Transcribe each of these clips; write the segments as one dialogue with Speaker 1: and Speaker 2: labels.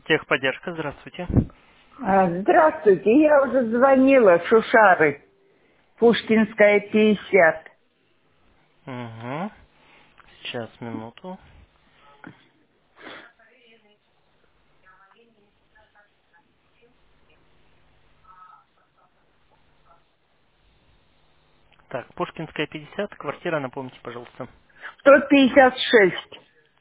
Speaker 1: Техподдержка, здравствуйте.
Speaker 2: Здравствуйте, я уже звонила, Шушары, Пушкинская, 50.
Speaker 1: Угу. Сейчас, минуту. Так, Пушкинская, 50, квартира, напомните, пожалуйста.
Speaker 2: 156.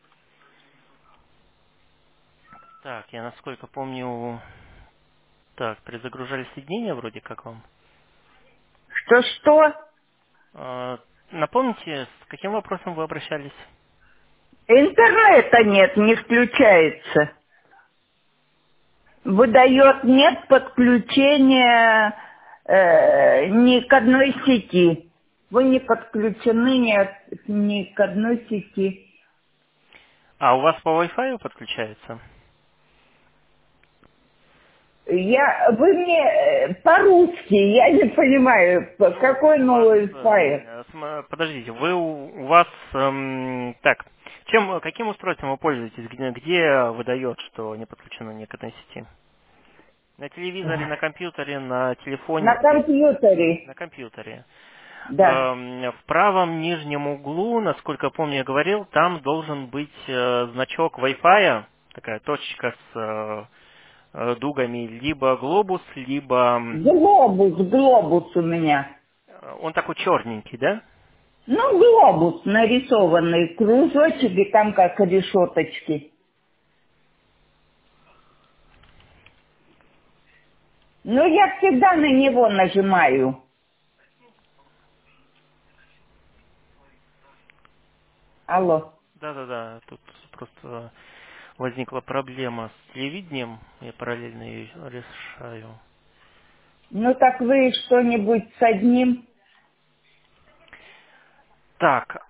Speaker 1: Так, я насколько помню... Так, перезагружали соединение вроде как вам.
Speaker 2: Что-что?
Speaker 1: Напомните, с каким вопросом вы обращались?
Speaker 2: Интернета нет, не включается. Выдает нет подключения ни к одной сети. Вы не подключены ни к одной сети.
Speaker 1: А у вас по Wi-Fi подключается?
Speaker 2: Вы мне по-русски, я не понимаю, какой
Speaker 1: У вас...
Speaker 2: новый файл.
Speaker 1: Подождите, у вас... так, каким устройством вы пользуетесь? Где выдает, что не подключено ни к одной сети? На телевизоре, на компьютере, на телефоне,
Speaker 2: На
Speaker 1: где?
Speaker 2: компьютере,
Speaker 1: На компьютере.
Speaker 2: да.
Speaker 1: В правом нижнем углу, насколько я помню, я говорил, там должен быть значок Wi-Fi, такая точечка с дугами, либо глобус, либо
Speaker 2: Глобус у меня.
Speaker 1: он такой черненький, да?
Speaker 2: Ну, глобус нарисованный, кружочек и там как решеточки. Ну, я всегда на него нажимаю. Алло.
Speaker 1: Да-да-да, тут просто возникла проблема с телевидением, я параллельно ее решаю.
Speaker 2: Ну, так вы что-нибудь с одним?
Speaker 1: Так,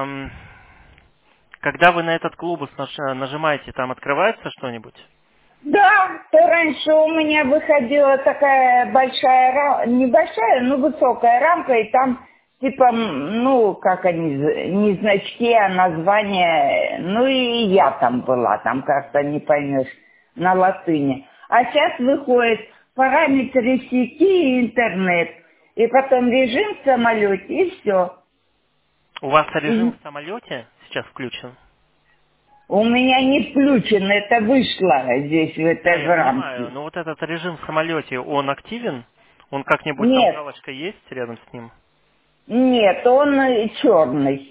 Speaker 1: когда вы на этот глобус нажимаете, там открывается что-нибудь?
Speaker 2: Да, то раньше у меня выходила такая большая рамка, небольшая, но высокая рамка, и там типа, ну, как они, не значки, а название, ну и я там была, там как-то не поймешь, на латыни. А сейчас выходит параметры сети и интернет, и потом режим в самолете, и все.
Speaker 1: У вас режим в самолете сейчас включен?
Speaker 2: У меня не включено, это вышло здесь, в
Speaker 1: Да,
Speaker 2: этой
Speaker 1: я
Speaker 2: в
Speaker 1: понимаю,
Speaker 2: рамке.
Speaker 1: но вот этот режим в самолете, он активен? Он как-нибудь там
Speaker 2: Нет,
Speaker 1: галочка есть рядом с ним?
Speaker 2: нет, он черный.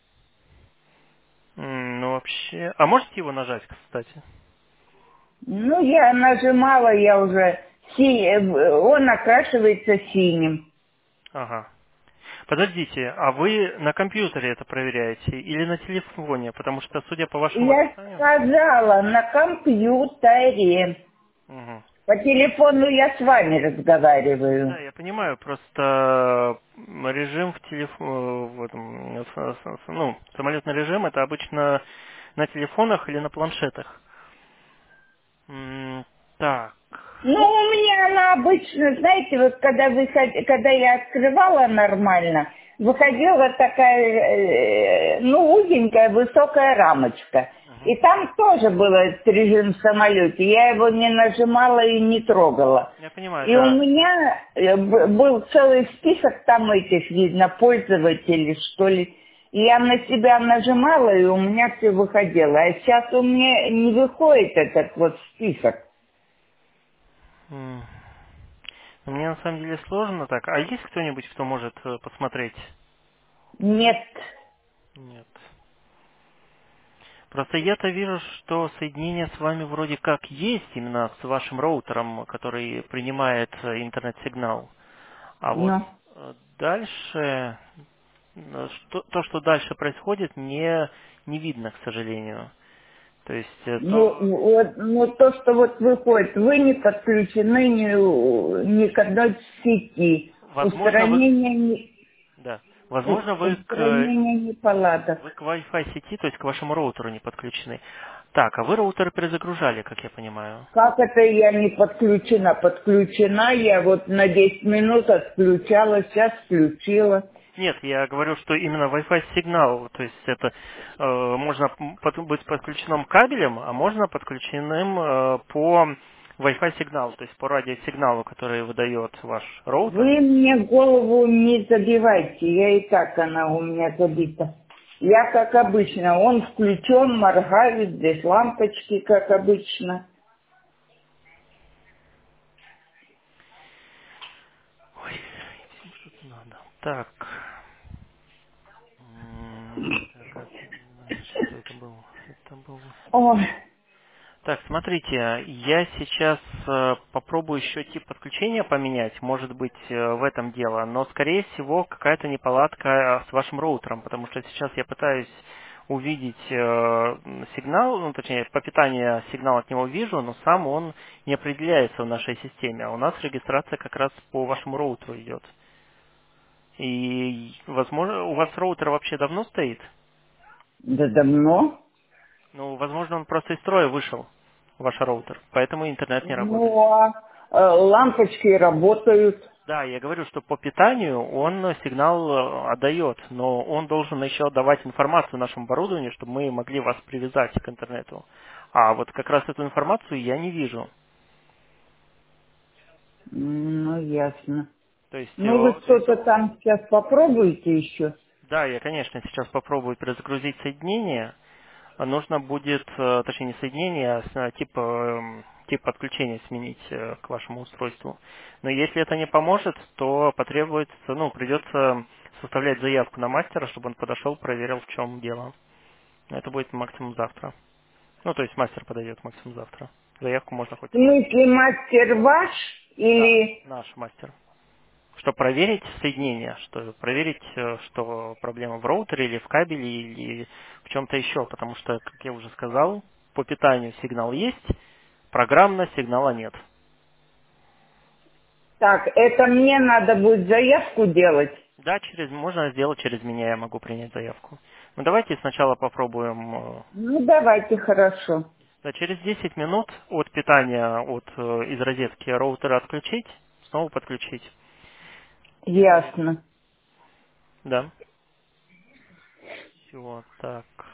Speaker 1: Ну, вообще... А можете его нажать, кстати?
Speaker 2: Ну, я нажимала, я уже... Он окрашивается синим.
Speaker 1: Ага. Подождите, а вы на компьютере это проверяете или на телефоне? Потому что, судя по вашему
Speaker 2: Я
Speaker 1: описанию...
Speaker 2: сказала, на компьютере.
Speaker 1: Мгм.
Speaker 2: По телефону я с вами
Speaker 1: Да,
Speaker 2: разговариваю.
Speaker 1: я понимаю, просто режим в телефоне, в этом, ну, самолетный режим, это обычно на телефонах или на планшетах. Так.
Speaker 2: Ну, у меня она обычно, знаете, вот когда я открывала нормально, выходила такая, ну, узенькая, высокая рамочка.
Speaker 1: Мгм.
Speaker 2: И там тоже был этот режим в самолете. Я его не нажимала и не трогала.
Speaker 1: Я понимаю,
Speaker 2: И у
Speaker 1: да.
Speaker 2: меня был целый список там этих, видно, пользователей, что ли. И я на себя нажимала, и у меня все выходило. А сейчас у меня не выходит этот вот список.
Speaker 1: М. Мне на самом деле сложно так. А есть кто-нибудь, кто может посмотреть?
Speaker 2: Нет.
Speaker 1: Нет. Просто я-то вижу, что соединение с вами вроде как есть, именно с вашим роутером, который принимает интернет-сигнал. А вот
Speaker 2: Ну.
Speaker 1: дальше, то, что дальше происходит, не видно, к сожалению. То есть
Speaker 2: Ну, вот, ну, то, что вот выходит, вы не подключены ни к одной сети.
Speaker 1: возможно, вы, да,
Speaker 2: Устранение неполадок.
Speaker 1: вы к Wi-Fi сети, то есть к вашему роутеру не подключены. Так, а вы роутер перезагружали, как я понимаю.
Speaker 2: Как это я не подключена? Подключена я вот на 10 минут отключала, сейчас включила.
Speaker 1: Нет, я говорю, что именно Wi-Fi сигнал, то есть это можно быть подключенным кабелем, а можно подключенным по Wi-Fi сигналу, то есть по радиосигналу, который выдает ваш роутер.
Speaker 2: Вы мне голову не забивайте, я и так она у меня забита. Я как обычно, он включен, моргает, здесь лампочки, как обычно.
Speaker 1: Ой, всем что-то надо. Так. Так, что это было? Это было...
Speaker 2: Ой,
Speaker 1: Так, смотрите, я сейчас попробую еще тип подключения поменять, может быть, в этом дело, но, скорее всего, какая-то неполадка с вашим роутером, потому что сейчас я пытаюсь увидеть сигнал, ну, точнее, по питанию сигнал от него вижу, но сам он не определяется в нашей системе, а у нас регистрация как раз по вашему роутеру идет. И, возможно, у вас роутер вообще давно стоит?
Speaker 2: да давно.
Speaker 1: Ну, возможно, он просто из строя вышел, ваш роутер, поэтому интернет не работает.
Speaker 2: Ну, а лампочки работают.
Speaker 1: Да, я говорю, что по питанию он сигнал отдает, но он должен еще давать информацию нашему оборудованию, чтобы мы могли вас привязать к интернету. А вот как раз эту информацию я не вижу.
Speaker 2: Ну, ясно.
Speaker 1: То есть,
Speaker 2: Ну, вы
Speaker 1: то есть,
Speaker 2: что-то там сейчас попробуете еще?
Speaker 1: да, я, конечно, сейчас попробую перезагрузить соединение. Нужно будет, точнее, не соединение, а тип подключения сменить к вашему устройству. Но если это не поможет, то потребуется, ну, придется составлять заявку на мастера, чтобы он подошел, проверил, в чем дело. Но это будет максимум завтра. Ну, то есть мастер подойдет максимум завтра. Заявку можно хоть
Speaker 2: В
Speaker 1: сегодня.
Speaker 2: смысле, мастер ваш
Speaker 1: Да,
Speaker 2: или...
Speaker 1: наш мастер. Чтобы проверить соединение, что проверить, что проблема в роутере или в кабеле или в чем-то еще, потому что, как я уже сказал, по питанию сигнал есть, программно сигнала нет.
Speaker 2: Так, это мне надо будет заявку делать?
Speaker 1: Да, можно сделать через меня, я могу принять заявку. Ну давайте сначала попробуем.
Speaker 2: Ну, давайте, хорошо.
Speaker 1: Да, через 10 минут от питания из розетки роутера отключить, снова подключить.
Speaker 2: Ясно.
Speaker 1: Да. Все, так.